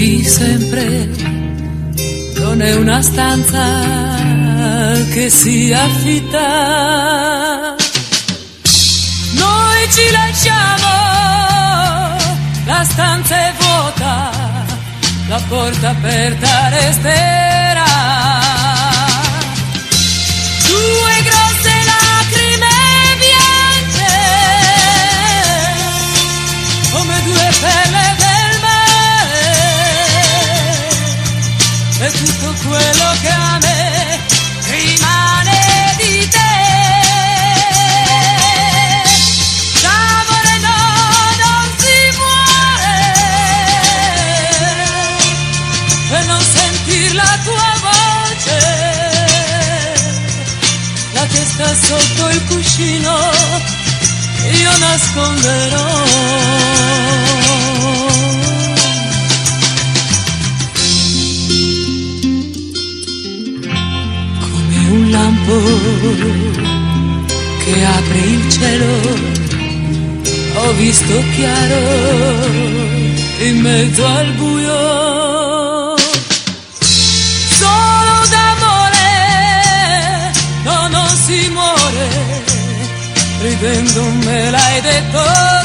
di sempre non è una stanza che si affitta. Noi ci lasciamo, la stanza è vuota, la porta aperta resterà. Due grosse lacrime bianche, come due perle del mare, è tutto quello che a me rimane di te. D'amore no, non si muore, per non sentir la tua voce, la testa sotto il cuscino io nasconderò. Un lampo che apre il cielo, ho visto chiaro in mezzo al buio. Solo d'amore, no, non si muore, ridendo me l'hai detto.